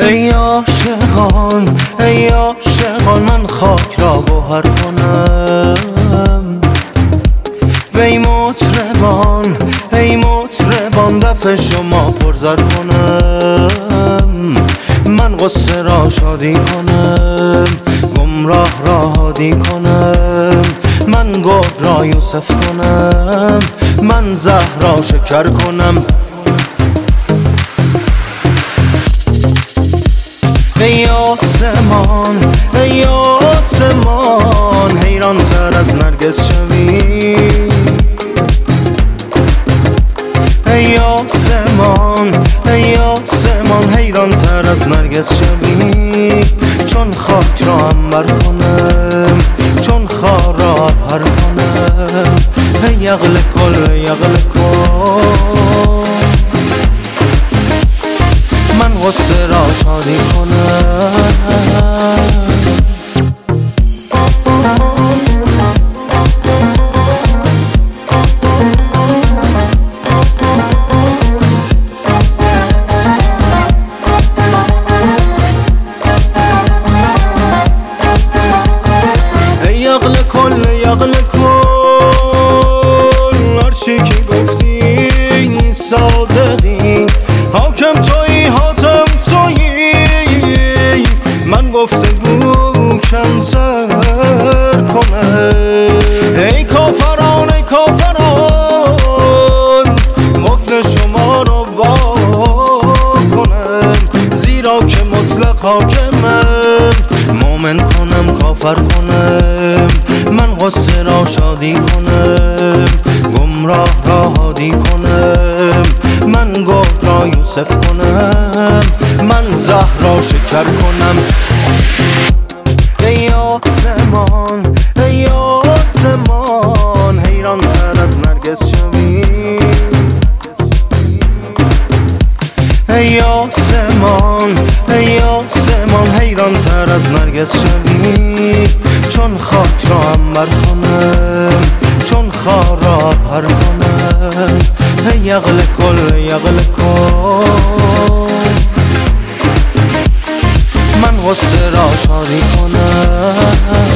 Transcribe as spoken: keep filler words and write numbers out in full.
ای عاشقان ای عاشقان من خاک را گوهر کنم، وی مطربان ای مطربان دف شما پرزر کنم، من غصه را شادی کنم، گمراه را هادی کنم، من گرگ را یوسف کنم، من زهر را شکر کنم. ای آسمان ای آسمان حیران تر از نرگس شوی، ای آسمان ای آسمان حیران تر از نرگس شوی، چون خاک را عنبر کنم، چون خار را پر کنم، ای یغل کل یغل کل من غصه را شادی کنم. ای یغل کل یغل کل هرچی که گفتی صادقی، حاکم تویی حاتم تویی، من گفتگو کمتر کنم. ای کافران ای کافران قفل شما رو وا کنم، زیرا که مطلق حاکمم، مومن کنم کافر کنم، من غصه را شادی کنم، گمراه را هادی کنم، من گرگ را یوسف کنم، من زهر را شکر کنم. ای آسمان ای آسمان حیران تر از نرگس شوی، ای آسمان ای آسمان حیران تر از نرگس شوی، چون خاک را عنبر کنم، چون خار را پر کنم، ای یغل کل یغل کل من غصه را شادی کنم.